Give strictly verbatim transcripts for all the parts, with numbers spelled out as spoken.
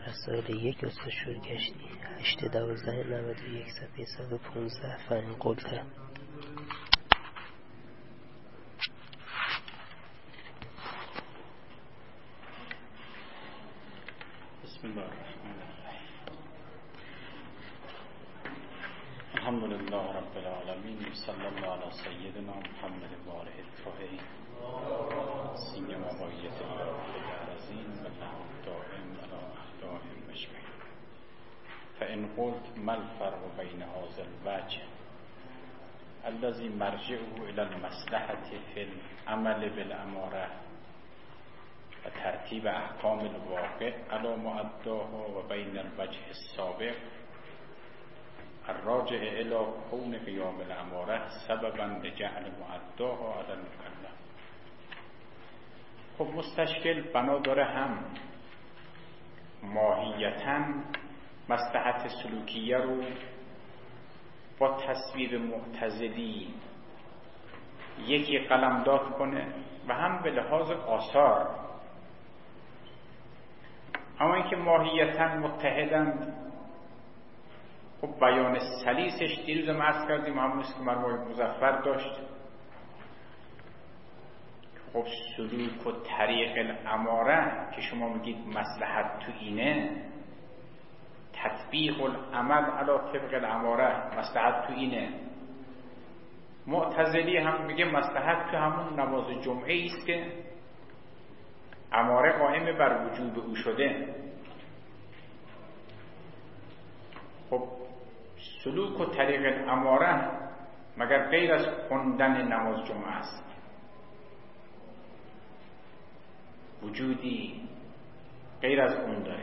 مسائل یک استاد شورگشتی هشت دوازده نود و یک صفحه صد و پونزده فن قلته. بسم الله الرحمن الرحیم. الحمد لله رب العالمین، صلی الله علی سیدنا محمد و آله الطاهرین سیما بقیت الله العظیم و له الدائم علی احدائهم اجمعین. فان قلت ما الفرق بین هذا الوجه الذي مرجعه الى المصلحة في العمل بالاماره و ترتیب احکام الواقع علی معداها و بین الوجه السابق الراجع الى کون قیام الاماره سببا لجعل معداها علی المکلف. خب مستشکل بنا داره هم ماهیتاً مصلحت سلوکیه رو با تصویر معتزلی یکی قلمداد کنه و هم به لحاظ آثار. اما اینکه ماهیتاً متحدن، خب بیان سلیسش دیروز هم عرض کردیم همونیست که مرموم مظفر داشت. خب سلوک و طریق الاماره که شما میگید مصلحت تو اینه، تطبیق العمل علی طبق الاماره مصلحت تو اینه. معتزلی هم میگه مصلحت تو همون نماز جمعه است که اماره قائم بر وجوب او شده. خب سلوک و طریق الاماره مگر غیر از خوندن نماز جمعه است؟ وجودی غیر از اون داره.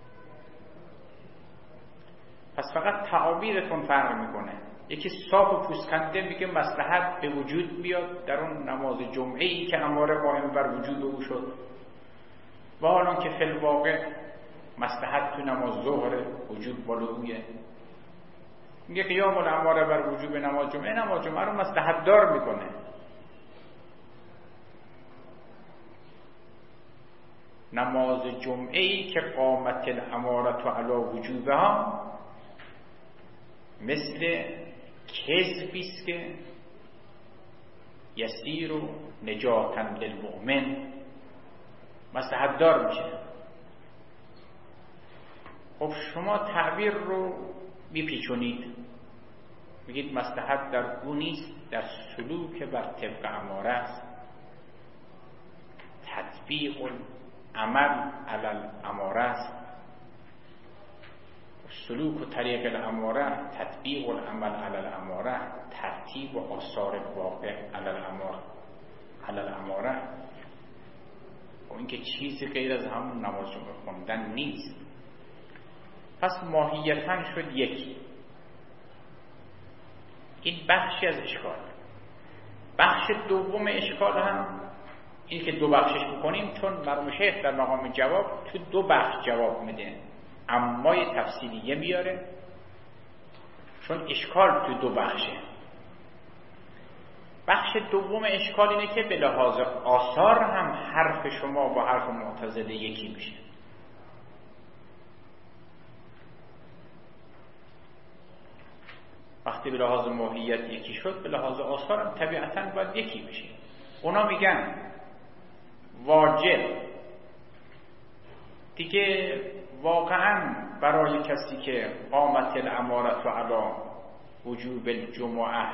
پس فقط تعابیرتون فرق میکنه. یکی صاف و پوسکنده میگه مصلحت به وجود بیاد در اون نماز جمعه ای که اماره قائم بر وجود او شد، و حالا که فی الواقع مصلحت تو نماز ظهر وجود بالویه. میگه قیام الاماره بر وجوب نماز جمعه، نماز جمعه رو مصلحت دار میکنه. نماز جمعه ای که قامت الاماره علی وجوبها مثل کذبی است که یسیر و نجاتا للمؤمن مصلحت دار میشه. خب شما تعبیر رو میپیچونید، میگید مصلحت در اون نیست، در سلوک بر طبق اماره است. تطبیق العمل علی الاماره است. سلوک و طریق الاماره، تطبیق العمل علی الاماره، ترتیب و آثار واقع علی الاماره علی الاماره. و اینکه چیزی غیر از همون نماز جمعه خوندن نیست. پس ماهیتاً شد یکی. این بخشی از اشکال. بخش دوم اشکال هم این که دو بخشش بکنیم، چون مرحوم شیخ در مقام جواب تو دو بخش جواب میده، امای تفصیلیه میاره، چون اشکال تو دو بخشه. بخش دوم اشکال اینه که به لحاظ آثار هم حرف شما با حرف معتزله یکی میشه. وقتی به لحاظ ماهیت یکی شد، به لحاظ آثار هم طبیعتاً باید یکی بشه. اونا میگن واجب دیگه واقعاً برای کسی که قامت الاماره علی وجوب الجمعه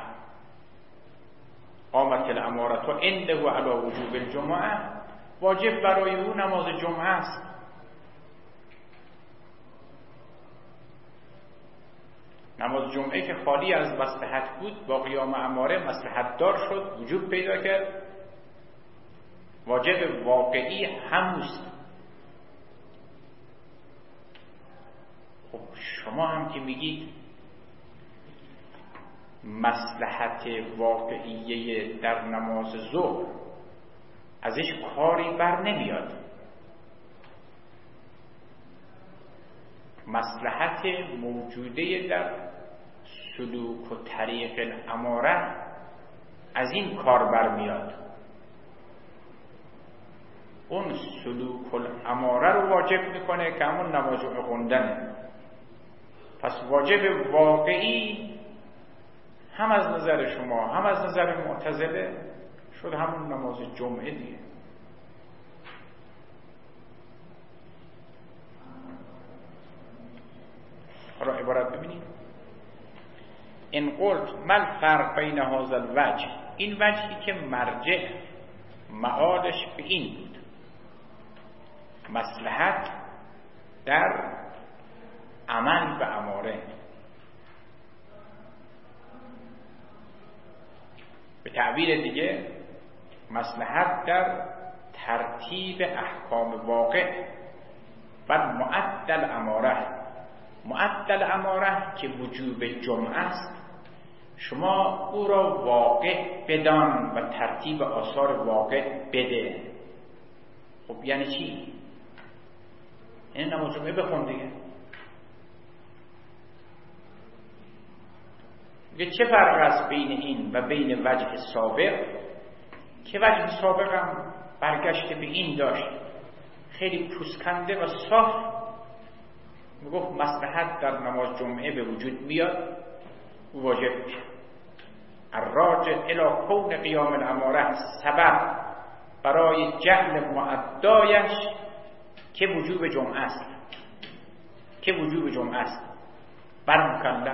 قامت الاماره عنده علی وجوب الجمعه، واجب برای او نماز جمعه است. نماز جمعه که خالی از مصلحت بود با قیام اماره مصلحت دار شد، وجوب پیدا کرد، واجب واقعی هموست. خب شما هم که میگید مصلحت واقعیه در نماز ظهر ازش کاری بر نمیاد، مصلحت موجوده در سلوک و طریق الاماره از این کار برمیاد. اون سلوک الاماره رو واجب میکنه که همون نماز رو خوندنه. پس واجب واقعی هم از نظر شما هم از نظر معتزله شد همون نماز جمعه دیگه. حالا عبارت ببینید. ان قلت مل فرق بین هذا الوجه، این وجهی که مرجع معادش به این بود، مصلحت در عمل به اماره، به تعبیر دیگه مصلحت در ترتیب احکام واقع و معدل اماره. معدل اماره که وجوب جمعه است، شما او را واقع بدان و ترتیب آثار واقع بده. خب یعنی چی؟ این نماز جمعه بخون دیگه. میگه چه فرق است بین این و بین وجه سابق، که وجه سابق هم برگشت به این داشت، خیلی پوسکنده و صاف میگفت مصلحت در نماز جمعه به وجود بیاد او واجب میشه. الراجع الی کون قیام الاماره سبب برای جعل معدایش که وجوب جمعه است، که وجوب جمعه است بر مکلف.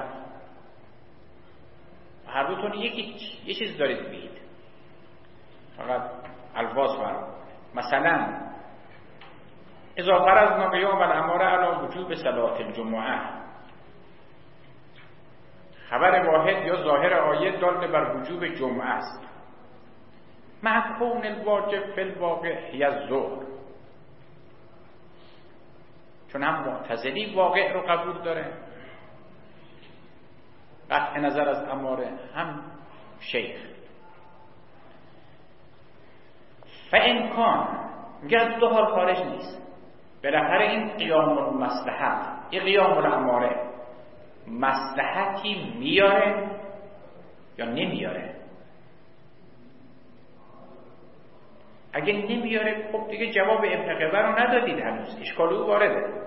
هر دوتون یکی یه چیز دارید بگید، فقط الفاظ فرق. مثلا اذا فرضنا قیام الاماره علی وجوب صلات الجمعه، خبر واحد یا ظاهر آیه دال بر وجوب جمعه است، مع کون الواجب فی الواقع هی الظهر. چون هم معتزلی واقع رو قبول داره، قطع نظر از اماره، هم شیخ. فامکان میگه از دو حال خارج نیست، بالاخره این قیام المصلحت، این قیام الاماره مصلحتی میاره یا نمیاره. اگه نمیاره خب دیگه جواب ابن قبر رو ندادید، هنوز اشکال او وارده.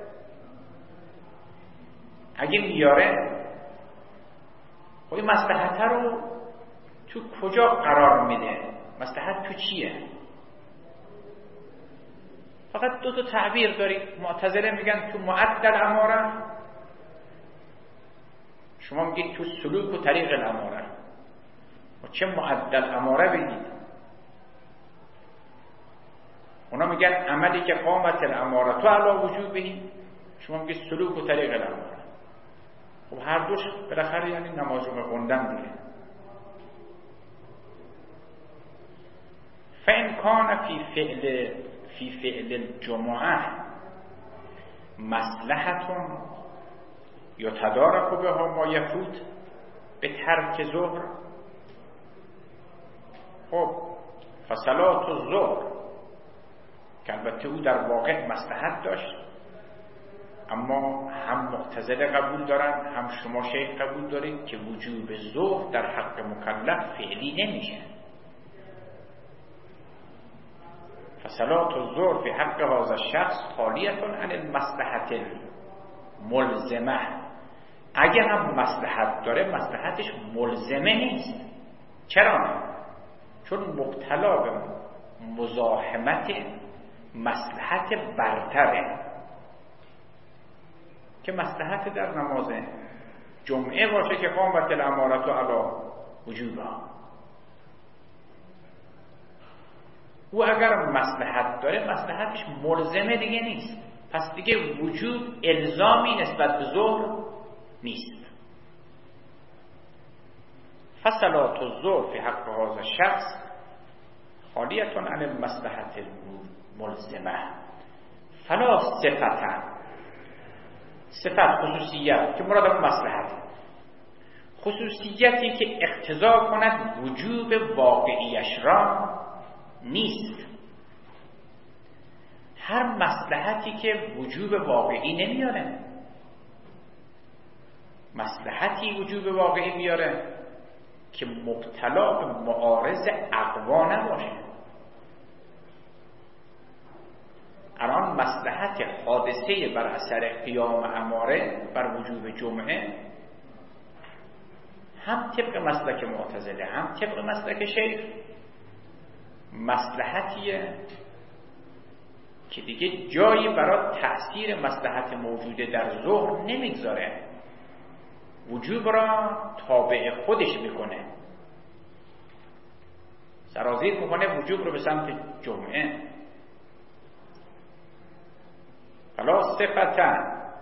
اگه میاره خب این مصلحت رو تو کجا قرار میده؟ مصلحت تو چیه؟ فقط دو تا تعبیر دارید. معتزله میگن تو معدل اماره، شما میگید تو سلوک و طریق الاماره. و چه معدل اماره بگید؟ اونا میگن عملی که قامت الاماره تو علا وجوبه، شما میگید سلوک و طریق الاماره. خب هر دوش بالاخره یعنی نماز رو خوندن دیگه. فإن کان فی فعل فی فعل الجمعه مصلحتون یا تدارک بها ما یفوت به ترک ظهر، خب فصلات الظهر که البته او در واقع مصلحت داشت، اما هم معتزله قبول دارن هم شما شیخ قبول دارید که وجوب ظهر در حق مکلف فعلی نمیشه. فصلات الظهر فی حق هذا الشخص خالیة عن المصلحة الملزمه. اگر هم مصلحت داره مصلحتش ملزمه نیست. چرا؟ چون مبتلا به مزاحمت مصلحت برتره، که مصلحت در نماز جمعه باشه که قامت الامارة علی وجوبها. او اگر مصلحت داره مصلحتش ملزمه دیگه نیست، پس دیگه وجوب الزامی نسبت به ظهر نیست. فصلات الظهر فی حق هذا الشخص خالیة عن المصلحة الملزمه فلا صفة. صفت خصوصیت که مراد اون مصلحت، خصوصیتی که اقتضا کند وجوب واقعیش را نیست. هر مصلحتی که وجوب واقعی نمیاره، مصلحتی وجوب واقعی میاره که مبتلا به معارض اقوا نباشه. مصلحت حادثه بر اثر قیام اماره بر وجوب جمعه هم طبق مسلک معتزله هم طبق مسلک شیخ مصلحتیه که دیگه جایی برای تأثیر مصلحت موجوده در ظهر نمیگذاره، وجوب را تابع خودش میکنه، سرازیر میکنه وجوب رو به سمت جمعه. فلا صفتا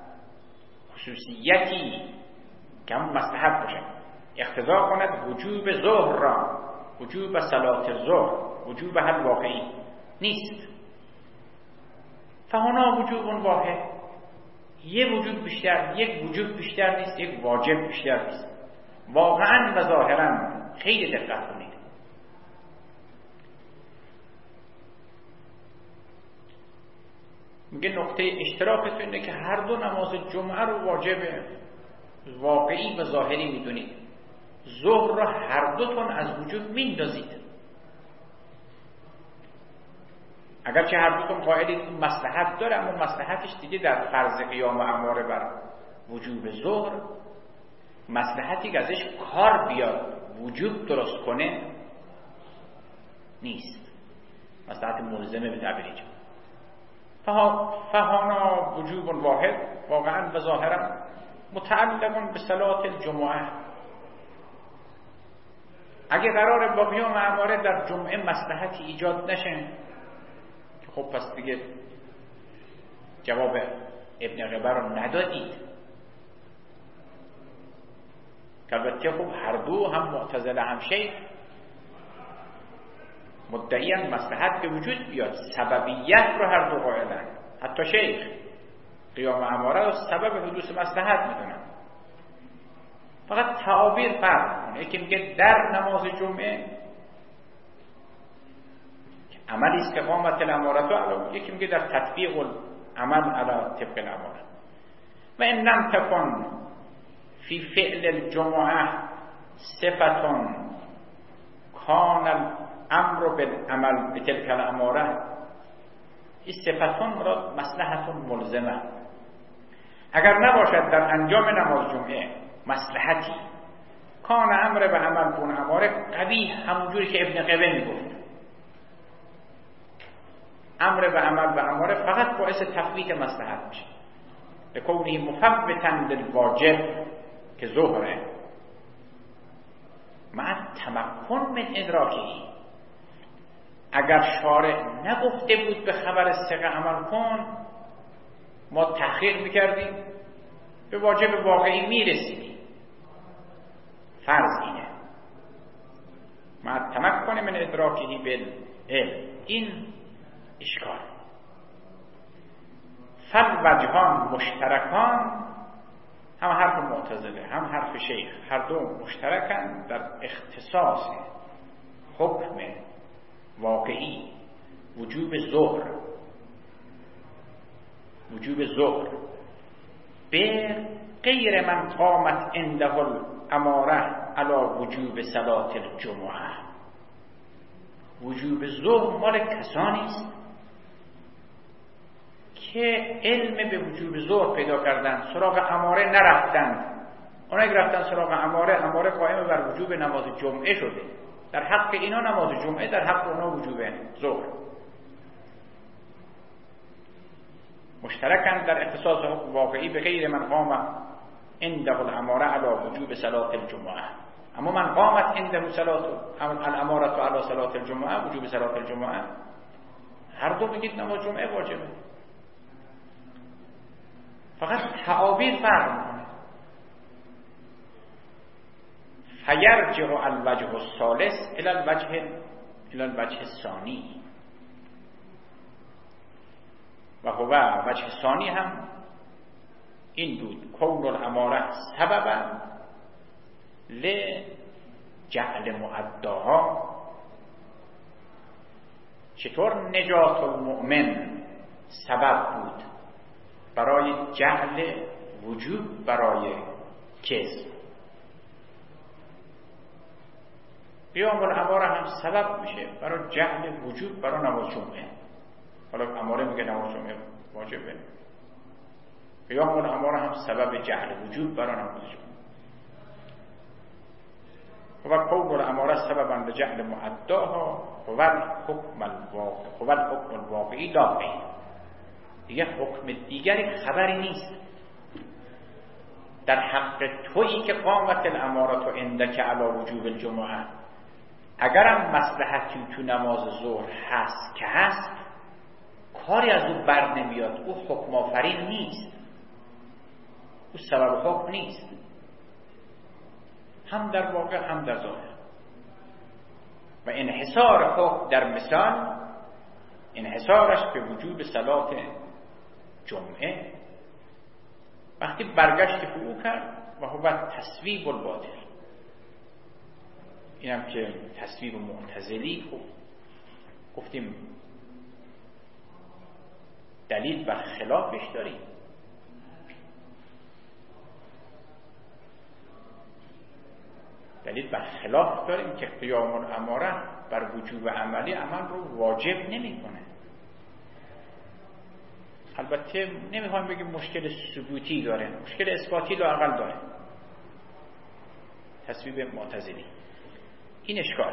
خصوصیتی که هم مصلحت باشه اقتضا کند وجوب ظهر را، وجوب صلات ظهر، وجوب هر واقعی نیست. فهنا وجوب واحد، یک وجوب بیشتر، یک وجوب بیشتر نیست، یک واجب بیشتر نیست. واقعا و ظاهرا خیلی دقت کنید. میگه نقطه اشتراکتون اینه که هر دو نماز جمعه رو واجب واقعی و ظاهری میدونید، ظهر را هر دوتون از وجود میندازید. اگرچه هر دوتون قائلید این مصلحت داره، اما مصلحتش دیگه در فرض قیام اماره بر وجوب ظهر، مصلحتی که ازش کار بیاد وجوب درست کنه نیست، مصلحت ملزمه به تعبیر اینجا. فهانا وجوب واحد واقعا و ظاهرا متعلق به صلات الجمعه. اگه قراره با قیام اماره در جمعه مصلحتی ایجاد نشه، خب پس دیگه جواب ابن قبه رو ندادید. البته خب هر دو هم معتزله هم شیخ مدعیان مصلحت به وجود بیاد، سببیت رو هر دو قائلن. حتی شیخ قیام اماره رو سبب حدوث مصلحت میدونن، فقط تعابیر فرق کنه. یکی میگه در نماز جمعه عمل استقامت الامارت علی، یکی میگه در تطبیق العمل علی طبق الاماره. و ان لم تکن فی فعل الجمعه صفتون کان الامر بالعمل بتلک الاماره، این صفتون مراد مصلحتون ملزمه. اگر نباشد در انجام نماز جمعه مصلحتی، کان امر به عمل کن اماره قبیح، همونجوری که ابن قبه میگفت امر به عمل به اماره فقط باعث تفویت مصلحت میشه، به کونه مفوتا للواجب که ظهره مع تمکن من ادراکی. اگر شارع نگفته بود به خبر ثقه عمل کن، ما تحقیق میکردیم به واجب واقعی میرسیدیم. فرض اینه مع تمکن من ادراکی بالعلم. این اشکال فل وجهان مشترکان، هم حرف معتزله هم حرف شیخ، هر دو مشترکن در اختصاص حکم واقعی وجوب ظهر، وجوب ظهر به غیر من قامت عنده الاماره علی وجوب صلات الجمعه. وجوب ظهر مال کسانی است که علم به وجوب ظهر پیدا کردن، سراغ اماره نرفتن. اونا که رفتن سراغ اماره، اماره قائم بر وجوب نماز جمعه شده، در حق اینا نماز جمعه، در حق اونا وجوب ظهر. مشترکن در اختصاص حکم واقعی به غیر من قام عنده الاماره علی وجوب صلات الجمعه. اما من قامت عنده صلات الاماره علی صلات الجمعه، وجوب صلات الجمعه، هر دو میگید نماز جمعه واجبه، فقط تعابیر فرق میکنه. فیرجع الوجه الثالث الی الوجه الی الوجه الثانی و هو وجه ثانی هم این بود کون الاماره سببا لجعل مؤداها. چطور نجات المؤمن سبب بود برای جعل وجوب برای کذب، قیام الاماره هم سبب میشه برای جعل وجوب برای نماز جمعه. حالا اماره میگه نماز جمعه واجبه. قیام الاماره هم سبب جعل وجوب برای نماز جمعه و قول الاماره سببا لجعل معداها و حکم الواقع و حکم الواقعی لا غیر. دیگه حکم دیگری خبری نیست در حق تویی که قامت الاماره تو عندک علی وجوب الجمعه. اگرم مصلحتی تو نماز ظهر هست که هست، کاری از او بر نمیاد، او حکم آفرین نیست، او سبب حکم نیست، هم در واقع هم در ظاهر. و انحصار حکم در مثال انحصارش به وجوب صلات جمعه وقتی برگشت که او کرد و هو تصویب الباطل. اینم که تصویب معتزلی گفتیم دلیل بر خلافش داریم. دلیل بر خلاف داریم که قیام الاماره بر وجوب عملی عمل رو واجب نمیکنه. البته نمیخوام بگیم مشکل ثبوتی داره، مشکل اثباتی لااقل داره. تصویب معتزلی این اشکال.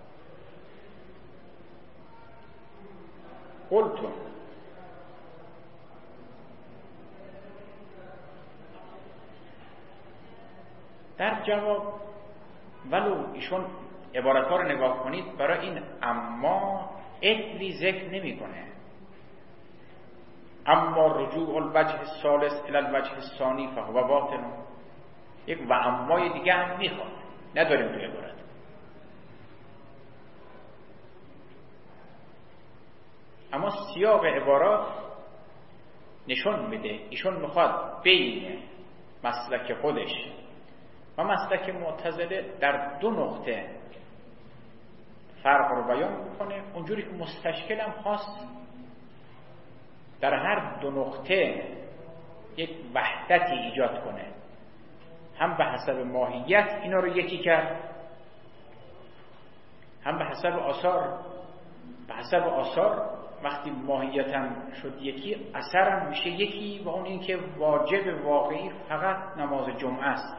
قلتم در جواب، ولو ایشون عبارت ها رو نگاه کنید، برای این اما اطلی ذکر نمی کنه. اما رجوع الوجه الثالث الى الوجه الثانی فهو باطل. یک و امای دیگه هم میخواد، نداریم تو عبارت. اما سیاق عبارات نشون میده ایشون میخواد بین مسلک خودش و مسلک معتزله در دو نقطه فرق رو بیان میکنه، اونجوری که مستشکل هم خواست در هر دو نقطه یک وحدتی ایجاد کنه، هم به حسب ماهیت اینا رو یکی کرد، هم به حسب آثار. به حسب آثار وقتی ماهیت هم شد یکی، اثر هم میشه یکی، و اون این که واجب واقعی فقط نماز جمعه است.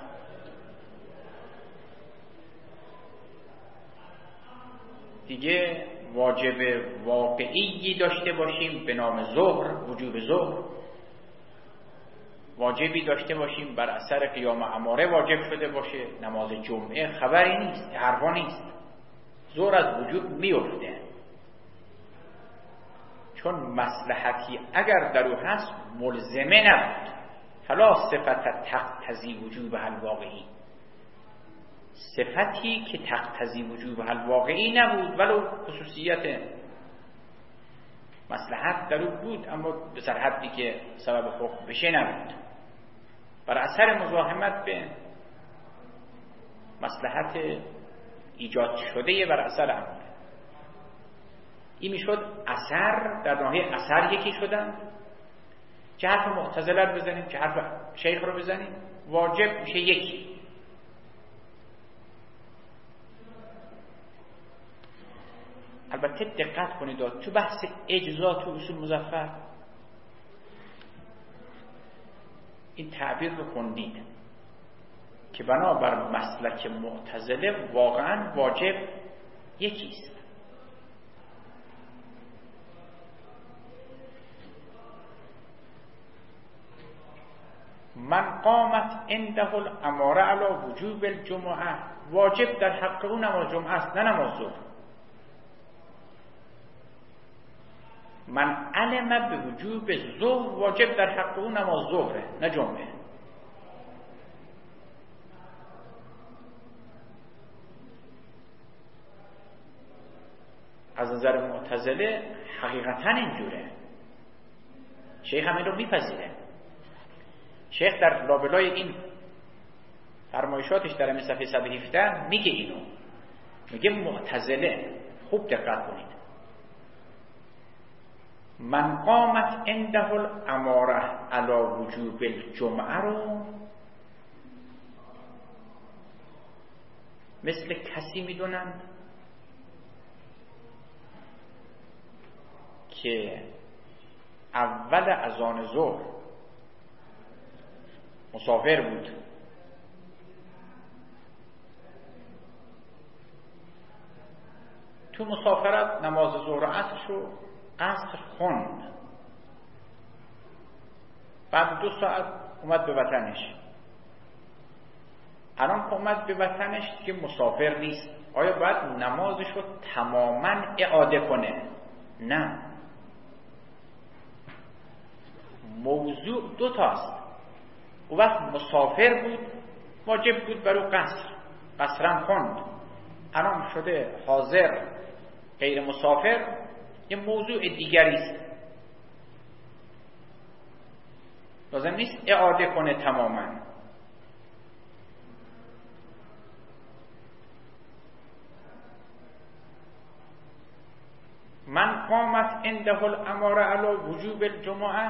دیگه واجب واقعی داشته باشیم به نام ظهر، وجوب ظهر، واجبی داشته باشیم بر اثر قیام اماره واجب شده باشه، نماز جمعه خبری نیست، حرفا نیست، ظهر از وجوب میفته. چون مصلحتی اگر در او هست ملزمه نبود، فلا صفت تقتضی وجوب الواقعی، صفتی که تقتضی وجوب الواقعی نبود، ولو خصوصیت مصلحت در او بود اما به سر حدی که سبب حکم بشه نبود، بر اثر مزاحمت به مصلحت ایجاد شده بر اثر امر. این میشد اثر در ناحیه اثر یکی شدن. چه حرف معتزله رو بزنیم چه حرف شیخ رو بزنیم، واجب میشه یکی. البته دقت کنید تو بحث اجزا تو اصول مظفر این تعبیر رو خوندید که بنابر مسلک معتزله واقعا واجب یکیست. من قامت عنده الاماره علی وجوب الجمعه، واجب در حق او نماز جمعه است نه نماز ظهر. من علم به وجوب ظهر، واجب در حق او نماز ظهره نه جمعه. از نظر معتزله حقیقتا اینجوره. شیخ هم این رو میپذیره. شیخ در لابلای این فرمایشاتش در همین صفحه صد و هفده میگه اینو، میگه معتزله، خوب دقت کنید، من قامت عنده الاماره علی وجوب الجمعه رو مثل کسی میدونن که اول اذان ظهر مسافر بود، تو مسافرت نماز ظهر و عصر رو قصر خوند، بعد دو ساعت اومد به وطنش. الان که اومد به وطنش که مسافر نیست، آیا باید نمازش رو تماما اعاده کنه؟ نه، موضوع دو تاست. او وقت مسافر بود، واجب بود برو قصر، قصرم خوند. الان شده حاضر غیر مسافر، یه موضوع دیگری است، لازم نیست اعاده کنه تماما. من قامت عنده الاماره علی وجوب الجمعه،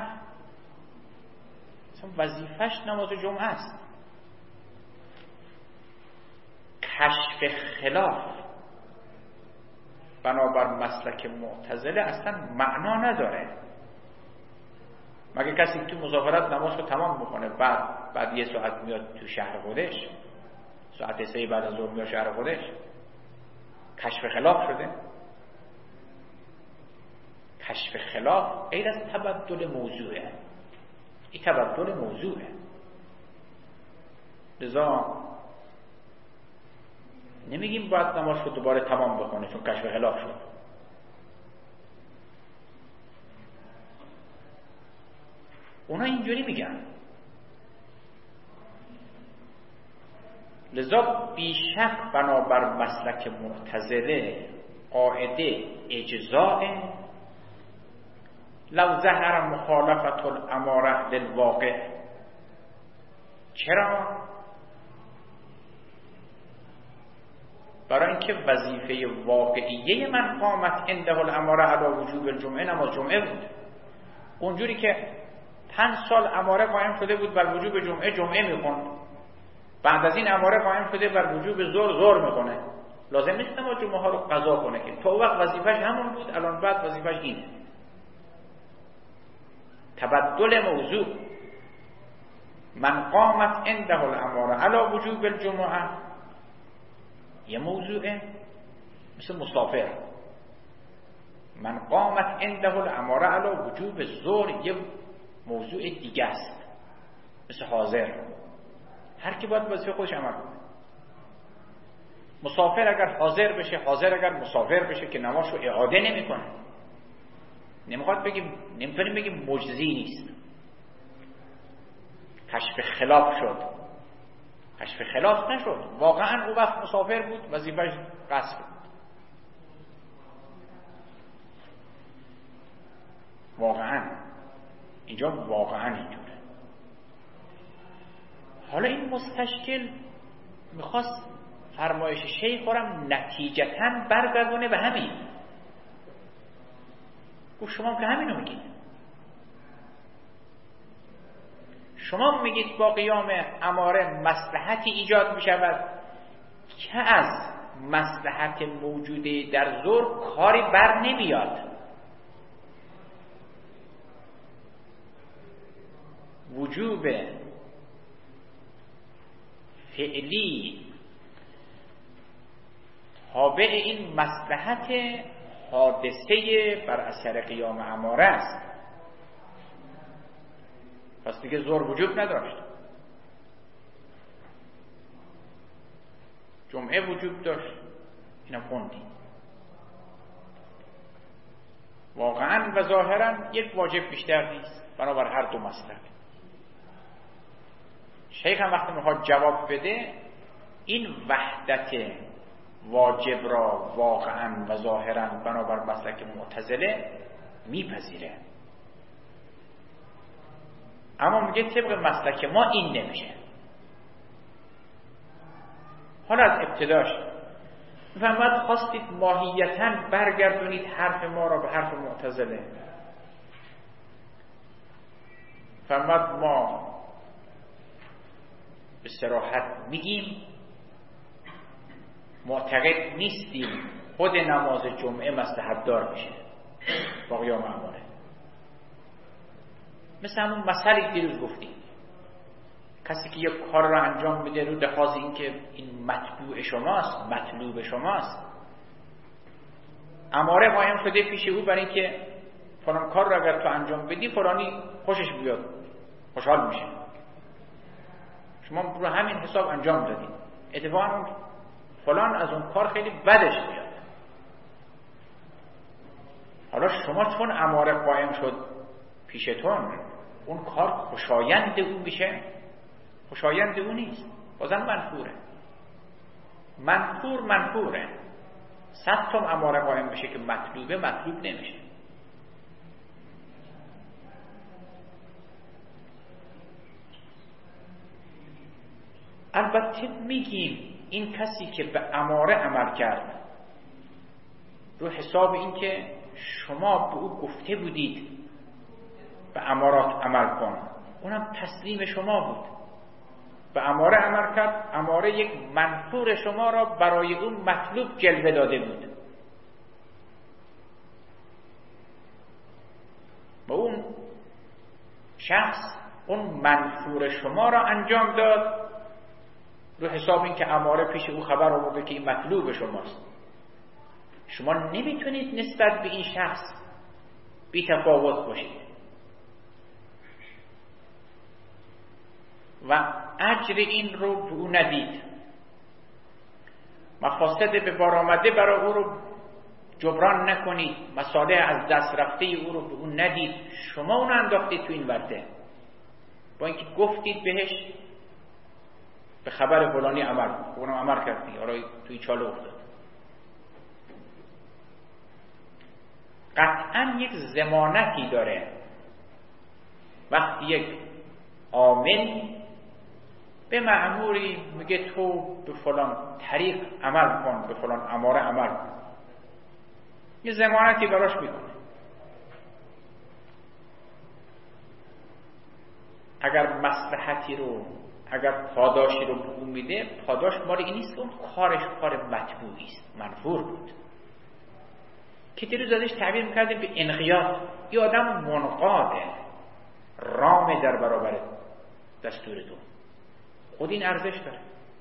وظیفش نماز جمعه است. کشف خلاف بنابر مسلک معتزله اصلا معنا نداره. مگه کسی تو مسافرت نماز رو تمام بکنه، بعد بعد یه ساعت میاد تو شهر خودش، ساعت سه بعد از ظهر میاد شهر خودش، کشف خلاف شده؟ کشف خلاف غیر از تبدل موضوعه، این تبدل موضوعه. لذا نمیگیم باید نماز رو دوباره تمام بکنه چون کشف خلاف شد. اونا اینجوری میگن. لذا بیشک بنابر مسلک معتزله قاعده اجزاء لو ظهر مخالفت الاماره للواقع. چرا؟ برای اینکه وظیفه واقعیه من قامت عنده الاماره علی وجوب الجمعه نماز جمعه بود. اونجوری که پنج سال اماره قائم شده بود بر وجوب جمعه، جمعه میخوند، بعد از این اماره قائم شده بر وجوب ظهر، ظهر میکنه. لازم نیست نماز جمعه ها رو قضا کنه که تو وقت وظیفش همون بود، الان بعد وظیفش اینه. تبدل موضوع. من قامت عنده الاماره علی وجوب الجمعه یه موضوعه مثل مسافر. من قامت عنده الاماره علی وجوب الظهر یه موضوع دیگه است، مثل حاضر. هر کی باید وظیفه خودش عمل کنه. مسافر اگر حاضر بشه، حاضر اگر مسافر بشه که نماز رو اعاده نمیکنه. نمیخواد بگیم، نمیتونیم بگیم مجزی نیست. کشف خلاف شد، کشف خلاف نشد، واقعا او وقت مسافر بود، وظیفه‌اش قصر بود. واقعا اینجا واقعا اینجوره. حالا این مستشکل میخواست فرمایش شیخ خورم نتیجتاً برگردونه به همین. گفت شما که همینو میگید، شما میگید با قیام اماره مصلحتی ایجاد میشود که از مصلحت موجوده در ظهر کاری بر نمیاد. وجوب فعلی تابع این مصلحت حادثه بر اثر قیام اماره است. پس دیگه ظهر وجوب نداشت، جمعه وجوب داشت، اینم خوندی. واقعا و ظاهرا یک واجب بیشتر نیست بنابر هر دو مسلک. شیخ هم وقتی میخواد جواب بده این وحدت واجب را واقعا و ظاهرا بنابر مسلک معتزله میپذیره، اما میگه طبق مسلک ما این نمیشه. حالا از ابتداش میفهمد خواستید ماهیتاً برگردونید حرف ما را به حرف معتزله. فرمود ما به صراحت میگیم معتقد نیستیم خود نماز جمعه مستحب دار میشه با قیام اماره. مثل همون مسئله دیروز گفتیم، کسی که یک کار را انجام میده رو لحاظ این که این مطبوع شماست، مطلوب شماست، اماره قایم شده پیش او برای اینکه فلان کار را اگر تو انجام بدی فلانی خوشش بیاد، خوشحال میشه، شما رو همین حساب انجام دادید، اتفاقا فلان از اون کار خیلی بدش میاد. حالا شما چون اماره قایم شد پیشتون، اون کار خوشایند او میشه؟ خوشایند او نیست، بازم منفوره. منفور منفوره. صد تا اماره قایم بشه که مطلوبه، مطلوب نمیشه. البته میگیم این کسی که به اماره عمل کرد رو حساب این که شما به او گفته بودید به امارات عمل کن، اونم تسلیم شما بود، به اماره عمل کرد، اماره یک منفور شما را برای اون مطلوب جلوه داده بود و اون شخص اون منفور شما را انجام داد رو حساب این که اماره پیش او خبر آورده که این مطلوب شماست. شما نمیتونید نسبت به این شخص بی تفاوت باشید و اجر این رو به او ندید، مفاسد به بار آمده برای او رو جبران نکنید، مصالح از دست رفته او رو به او ندید، شما اون انداختید تو این ورطه با اینکه گفتید بهش به خبر فلانی عمل، اونم عمل کردی، حالا توی چاله افتاد. قطعا یک ضمانتی داره وقتی یک عامل به مأموری میگه تو به فلان طریق عمل کن، به فلان اماره عمل کن، یه ضمانتی براش میکنه. اگر مصلحتی رو، اگر پاداشی رو به اون میده، پاداش مال این نیست که اون کارش کار مطبوعی است، منفور بود که دیروز ازش تعبیر میکردیم به انقیاد. یه آدم منقاده، رام در برابر دستور تو، خود این ارزش داره،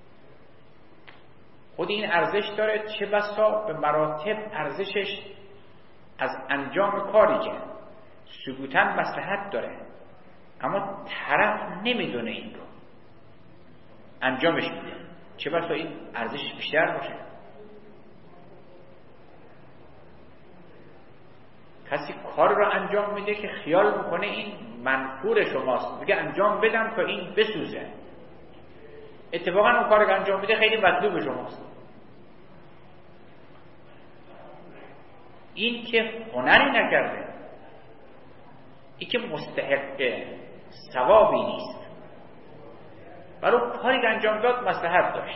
خود این ارزش داره، چه بسا به مراتب ارزشش از انجام کاری که ثبوتاً مصلحت داره اما طرف نمیدونه این رو انجامش میده، چه بسا این ارزشش بیشتر باشه. کسی کار رو انجام میده که خیال میکنه این منفور شماست، میگه انجام بدم تا این بسوزه، اتفاقا اون کار رو انجام میده خیلی مطلوب شماست. این که هنری نکرده، این که مستحق ثوابی نیست، برای کاری که انجام داد مصلحت داشت.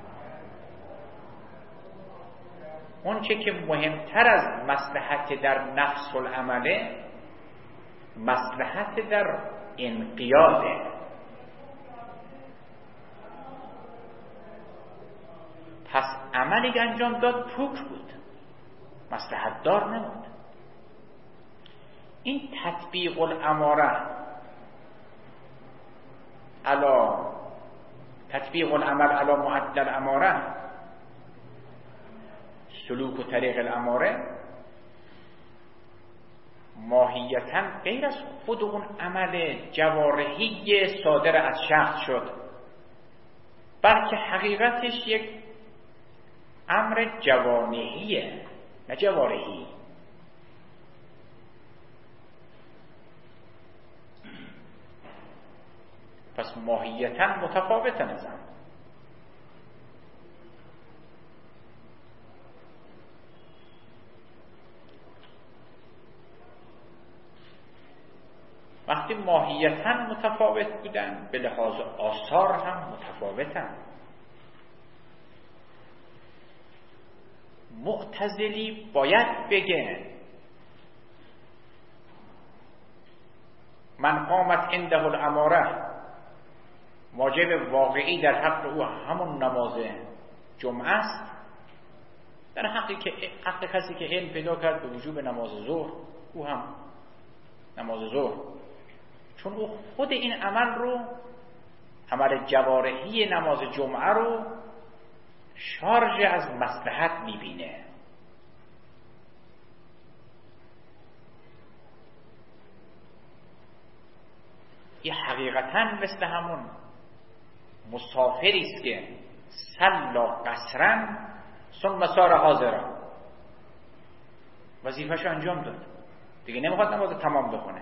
اون چه که مهمتر از مصلحت در نفس العمله، مصلحت در انقیاده. پس عملی که انجام داد پوک بود، مصلحت دار نبود. این تطبیق الاماره علا تطبیق العمل علا معدل الاماره، سلوک و طریق الاماره، ماهیتاً غیر از خود اون عمل جوارحی صادر از شخص شد، بلکه حقیقتش یک امر جوانحیه نه جوارحی. پس ماهیتاً متفاوتن از هم. وقتی ماهیتاً متفاوت بودن، به لحاظ آثار هم متفاوتن. معتزلی باید بگه من قامت عنده الاماره، واجب واقعی در حق او همون نماز جمعه است، در حقی که حق کسی که علم پیدا کرد به وجوب نماز ظهر، او هم نماز ظهر، چون او خود این عمل رو، عمل جوارحی نماز جمعه رو شارژ از مصلحت میبینه. این حقیقتاً مثل همون مسافری است که صلا قصرا ثم صار حاضرا، وظیفه‌شو انجام داد، دیگه نمیخواد نماز تمام بخونه.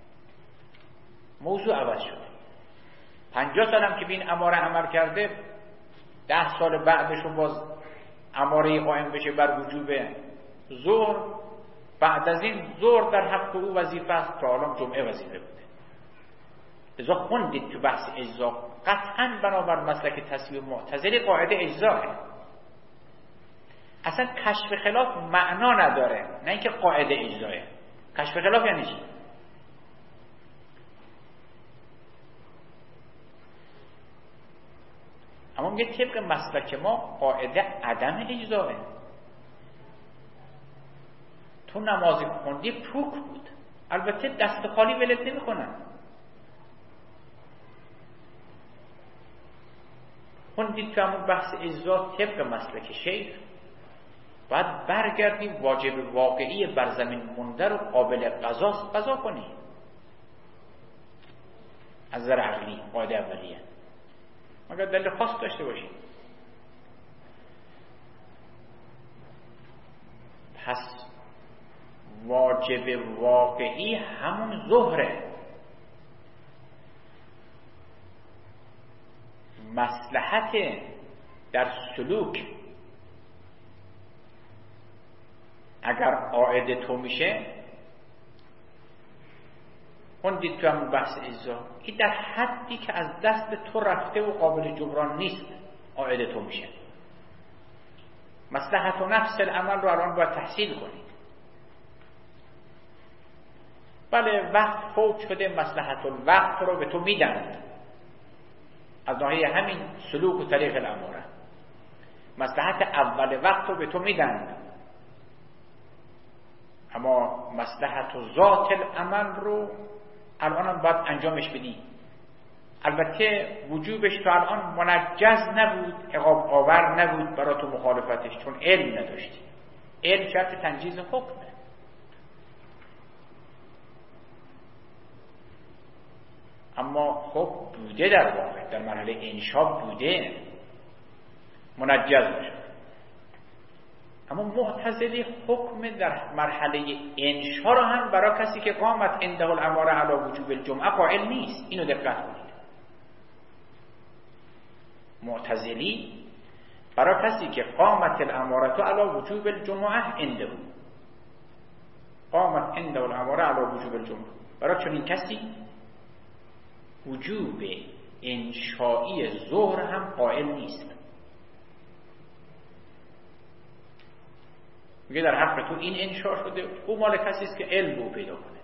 موضوع عوض شد. پنجاه سالم که به این اماره عمل کرده، ده سال بعدش رو باز اماره قائم بشه بر وجوب ظهر، بعد از این ظهر در حق او وظیفه است، تا الان جمعه وظیفه بوده. لذا خوندید تو بحث اجزا قطعاً بنابر مسلک تصویب معتزلی قاعده اجزاه. اصلا کشف خلاف معنا نداره، نه اینکه قاعده اجزاه. کشف خلاف یعنی چی؟ اما میگه طبق مسلک ما قاعده عدم اجزاه. تو نمازی خوندی پوک بود، البته دست خالی ولت نمی کنن. خوندید که همون بحث اجزا طبق مسلک شیخ باید برگردی واجب واقعی بر زمین مونده رو قابل قضاست قضا کنی از نظر عقلی. قاعده اولیه مگر دلیل خاص داشته باشی. پس واجب واقعی همون ظهره. مصلحت در سلوک اگر عائد تو میشه، خوندید تو همون بحث اجزا، این در حدی که از دست تو رفته و قابل جبران نیست عائد تو میشه. مصلحت و نفس العمل رو الان باید تحصیل کنید. بله وقت فوت شده، مصلحت الوقت رو به تو میدن از ناحیه همین سلوک و طریق الاماره. مصلحت اول وقت رو به تو میدن، اما مصلحت و ذات العمل رو الان هم باید انجامش بدی. البته وجوبش تو الان منجز نبود، عقاب آور نبود برای تو مخالفتش، چون علم نداشتی. علم شرط تنجیز حکمه. اما خب بوده، در واقع در مرحله انشا بوده، منجز نشد. اما معتزلی حکم در مرحله انشا را هم برای کسی که قامت عنده الاماره علی وجوب الجمعه قائل نیست. اینو دقت کنید. معتزلی برای کسی که قامت الاماره علی وجوب الجمعه عنده، قامت عنده الاماره علی وجوب الجمعه، برای چنین کسی وجوب انشایی ظهر هم قائل نیست. میگه در حق تو این انشا شده، او مال کسی است که علم رو پیدا کنه.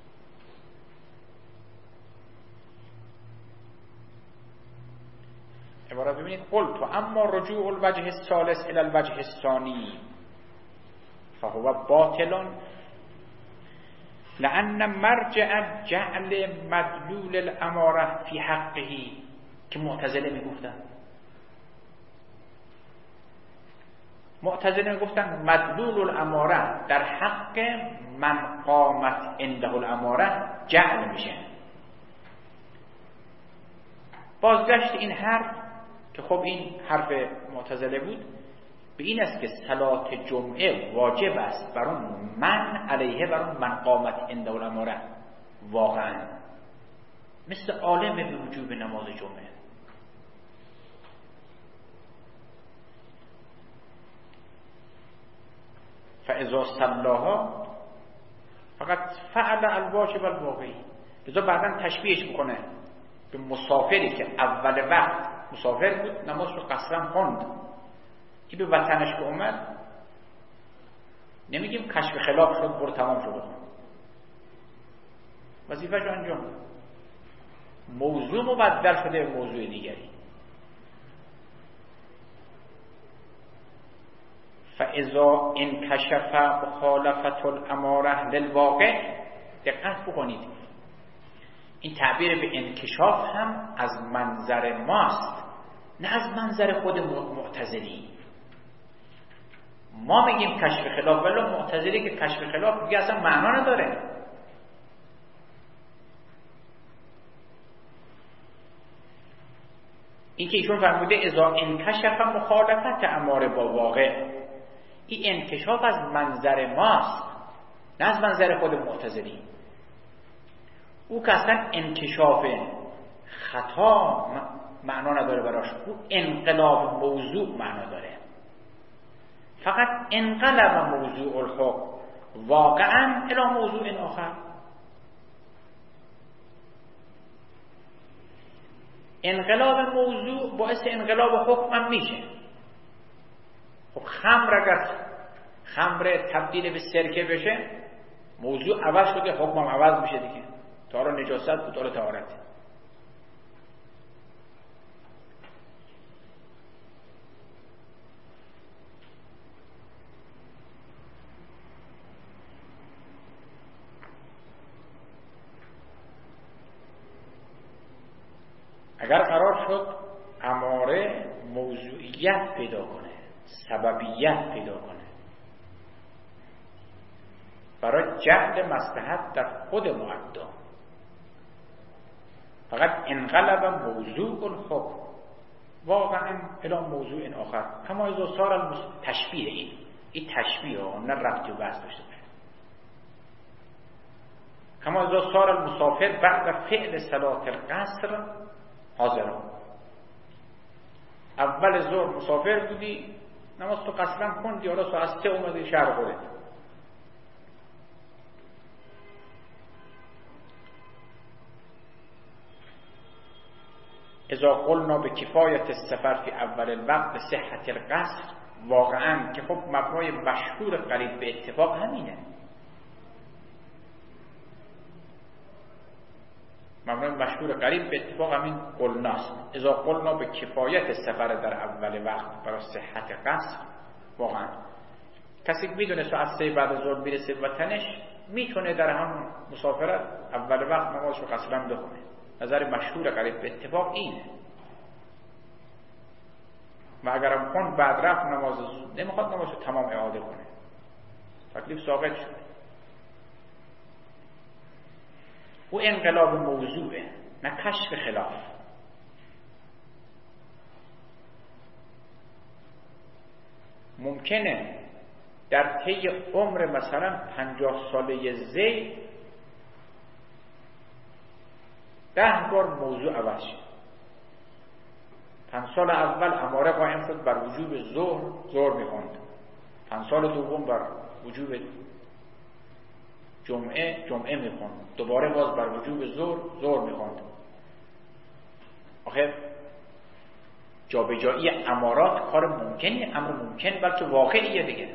عبارت ببینید، قل تو اما رجوع الوجه الثالث الى الوجه الثانی فهو باطل لأن مرجع جعل مدلول الاماره فی حقه، که معتزله میگفتن. معتزله میگفتن مدلول الاماره در حق من قامت عنده الاماره جعل میشه. بازگشت این حرف که خب این حرف معتزله بود به این است که صلات جمعه واجب است بر اون من علیه بر اون من قامت عنده الاماره. واقعا مثل عالم به وجوب نماز جمعه. فاذا صلاها فقط فعل الواجب الواقعی. لذا بعداً تشبیهش میکنه به مسافری که اول وقت مسافر بود، نماز رو قصرا خوند، که به وطنش که اومد نمیگیم کشف خلاف شد برو تمام شد، وظیفه‌ش رو انجام داد. موضوع مبدل شده به موضوع دیگری. فاذا انکشف مخالفت الاماره للواقع، دقت بکنید، این تعبیر به انکشاف هم از منظر ماست، نه از منظر خود معتزلی. ما میگیم کشف خلاف، ولی معتزلی که کشف خلاف میگه اصلا معنا نداره. این که ایشون فرموده اذا انکشف مخالفت اماره با واقع، این انکشاف از منظر ماست نه از منظر خود معتزلی. او که اصلا انکشاف خطا معنا نداره براش، او انقلاب موضوع معنا داره. فقط انقلب موضوع الحکم واقعا الی موضوع آخر. انقلاب موضوع باعث انقلاب حکم هم میشه. خب خمر اگر خمر تبدیل به سرکه بشه، موضوع عوض شده، حکم هم عوض میشه دیگه. تا رو نجاست بود، تا رو طهارت. اگر قرار شد اماره موضوعیت پیدا کنه، سببیت پیدا کنه برای جعل مصلحت در خود مؤدا، فقط انقلب موضوع الحکم واقعا الی موضوع آخر. کما اذا صار تشبیه، این این تشبیه ها نه ربطی و بحث داشته باشه. کما اذا صار المسافر بعد فعل صلاة القصر حاضران. اول ظهر مسافر بودی، نماز تو قصرا خوندی، حالا ساعت سه اومدی شهر خودت. اذا قلنا به کفایت السفر فی اول الوقت به صحت القصر، واقعا که خب مبنای مشهور قریب به اتفاق همینه. مبنای مشهور قریب به اتفاق همین قلناست. اذا قلنا به کفایت سفر در اول وقت برای صحت قصر، واقعا کسی که میدونه ساعت سه بعد از ظهر میرسه وطنش، میتونه در هم مسافرت اول وقت نمازش رو قصرا بخونه. نظر مشهور قریب به اتفاق اینه. و اگرم خون بعد رفت نماز نمیخواد نماز رو تمام اعاده کنه، تکلیف ساقط شده. او انقلاب موضوعه نه کشف خلاف. ممکنه در طی عمر مثلا پنجاه ساله زید ده بار موضوع عوض شد. پنج سال اول اماره قائم شد بر وجوب ظهر، ظهر میخوند. پنج سال دوم بر وجوب جمعه، جمعه میخوند. دوباره باز بر وجوب ظهر، ظهر میخوند. آخه جابجایی امارات کار ممکنی، امر ممکن بلکه واقعیه دیگه.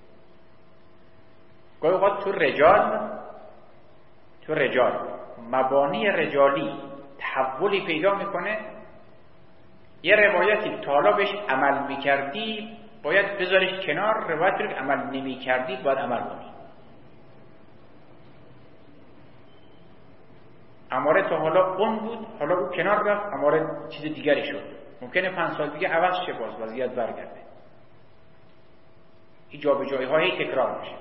گاهی اوقات تو رجال تو رجال مبانی رجالی تحولی پیدا میکنه. یه روایتی تا حالا بهش عمل میکردی باید بذاریش کنار، روایتی رو که عمل نمیکردی باید عمل کنی. اماره تا حالا اون بود، حالا او کنار رفت، اماره چیز دیگری شد. ممکنه پنج سال دیگه عوض شه، باز وضعیت برگرده. این جابجایی های تکرار میشه.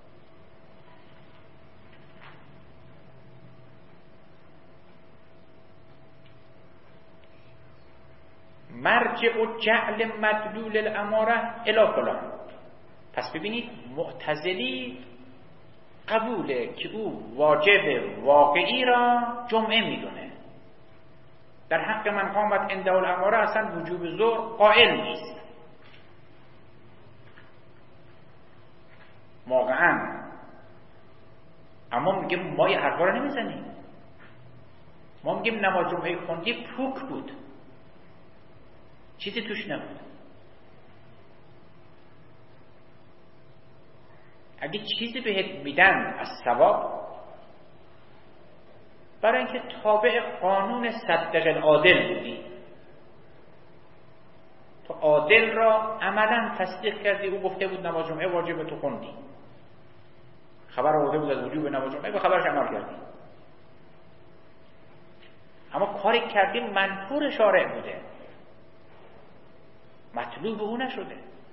مرجع و جعل مدلول الاماره الی فلان. پس ببینید معتزلی قبوله که او واجب واقعی را جمعه میدونه. در حق من قامت عنده الاماره اصلا وجوب ظهر قائل نیست. واقعا اما میگیم ما یه حرفا رو نمیزنیم. ما میگیم نماز جمعه خوندی پوک بود، چیزی توش نبود. اگه چیزی بهت میدن از ثواب، برای اینکه تابع قانون صدق العادل بودی، تو عادل را عملا تصدیق کردی. او گفته بود نماز جمعه واجبه، تو خوندی. خبر آورده بود از وجوب نماز جمعه، به خبرش عمل کردی. کاری کردیم منفور شارع بوده، مطلوب او نشده.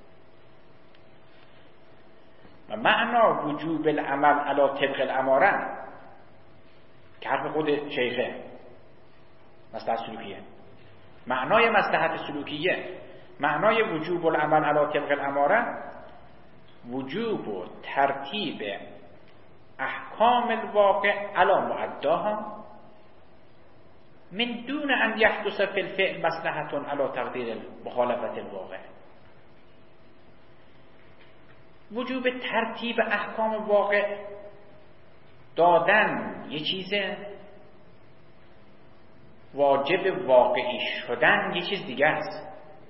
و معنا وجوب العمل علی طبق الاماره که حرف خود شیخه مصلحت سلوکیه، معنای مصلحت سلوکیه، معنای وجوب العمل علی طبق الاماره وجوب و ترتیب احکام الواقع علی معداها من دون ان یحدث فی الفعل مصلحت علی تقدیر مخالفت الواقع. وجوب ترتیب احکام واقع دادن یه چیزه، واجب واقعی شدن یه چیز دیگه است.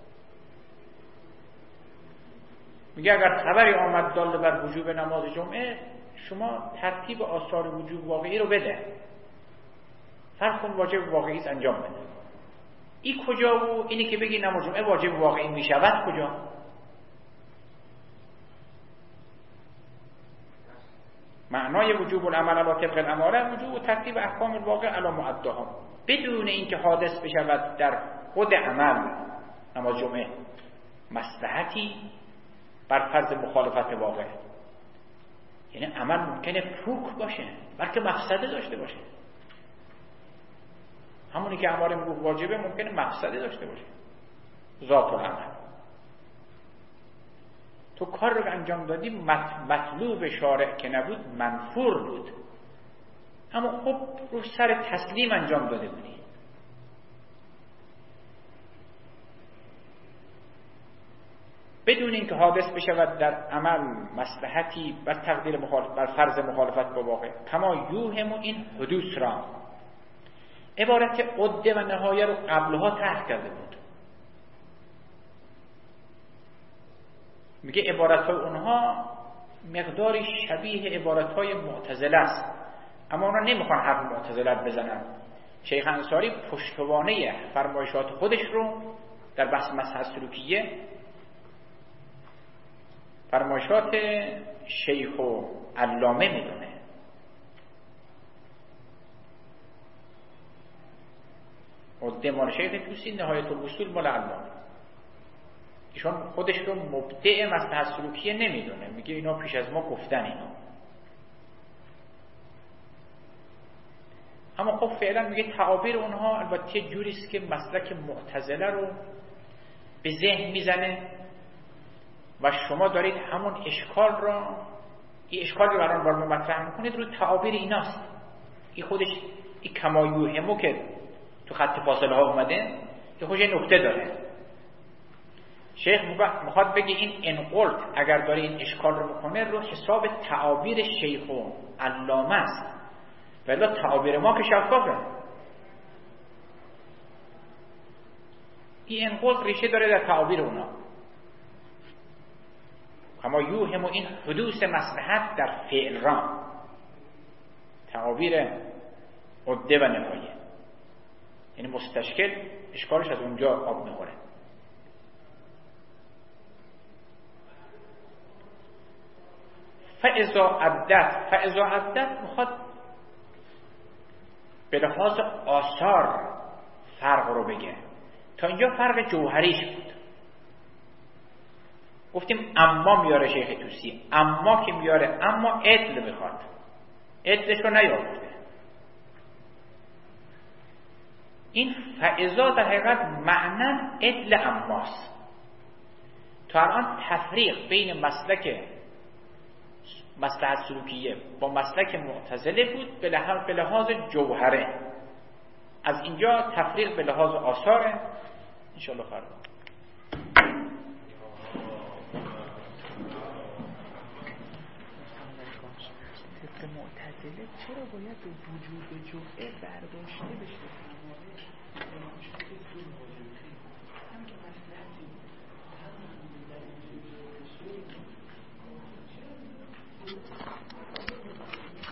میگه اگر خبری آمد دال بر وجوب نماز جمعه، شما ترتیب آثار وجوب واقعی رو بده، فرض کن واجب واقعی است انجام بده. این کجا و اینی که بگی نماز جمعه واجب واقعی میشود کجا؟ معنای وجوب العمل علی طبق الاماره وجوب و ترتیب احکام الواقع علی معداها، بدون اینکه حادث بشود در خود عمل نماز جمعه مصلحتی بر فرض مخالفت واقع. یعنی عمل ممکنه پوک باشه بلکه مفسده داشته باشه، همونی که امر معروف واجبه ممکنه مفسده داشته باشه ذات العمل. تو کار رو انجام دادی مطلوب شارع که نبود منفور بود، اما خب رو سر تسلیم انجام داده بودی. بدون اینکه حادث بشود در عمل مصلحتی بر تقدیر مخالف بر فرض مخالفت با واقع. کما یوهم این حدوث را، عبارت عده و نهایه رو قبلها طرح کرده بود. میگه عبارت‌های اونها مقداری شبیه عبارت‌های معتزله است، اما اونا نمیخوان حرف معتزله بزنن. شیخ انصاری پشتوانه فرمایشات خودش رو در بحث مصلحت سلوکیه، فرمایشات شیخ و علامه میدونه. عده مال شیخ توسی، نهایت الوصول مال علامه. ایشون خودش رو مبدع مصلحت سلوکیه نمیدونه، میگه اینا پیش از ما گفتن اینا. اما خب فعلا میگه تعابیر اونها البته جوریست که مسلک معتزله رو به ذهن میزنه و شما دارید همون اشکال را، این اشکال رو برام برام مطرح میکنید رو تعابیر ایناست. این خودش این کمایوهمو که تو خط فاصله ها اومده که خوش نکته داره. شیخ میخواد بگه این انقلت اگر داره این اشکال رو میکنه رو حساب تعابیر شیخ و علامه است، ولی تعابیر ما که شفافه. این انقلت ریشه داره در تعابیر اونا. اما یوهم این حدوث مصلحت در فعل را، تعابیر عده و نهایه، یعنی مستشکل اشکالش از اونجا آب میخوره. فاذا عدت فاذا عدت میخواد به لحاظ آثار فرق رو بگه. تا اینجا فرق جوهریش بود. گفتیم اما میاره شیخ توسی، اما که میاره اما عدل میخواد، عدلش رو نیاورده. این فاذا در حقیقت معنی عدل اماست. تا الان تفریق بین مسلک مصلحت سلوکیه با مسلک معتزله بود به لحاظ, به لحاظ جوهره. از اینجا تفریق به لحاظ آثاره. انشاءالله فردا معتزله چرا باید به وجود جمعه برداشته بشه؟